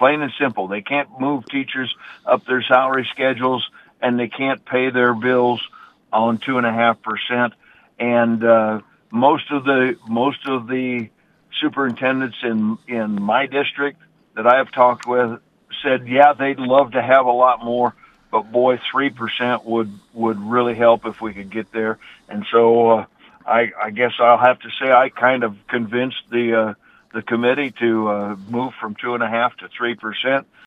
plain and simple. They can't move teachers up their salary schedules, and they can't pay their bills on 2.5%. And most of the superintendents in my district that I have talked with said, yeah, they'd love to have a lot more, but boy, 3% would really help if we could get there. And so I guess I'll have to say I kind of convinced the committee to move from 2.5% to 3%.